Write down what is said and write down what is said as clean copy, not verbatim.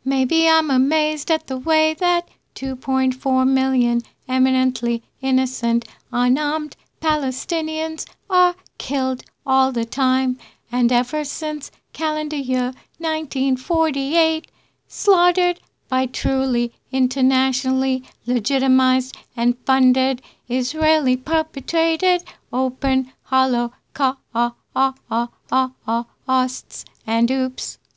Maybe I'm amazed at the way that 2.4 million eminently innocent, unarmed Palestinians are killed all the time, and ever since calendar year 1948, slaughtered by truly internationally legitimized and funded Israeli perpetrated open holocausts and oops.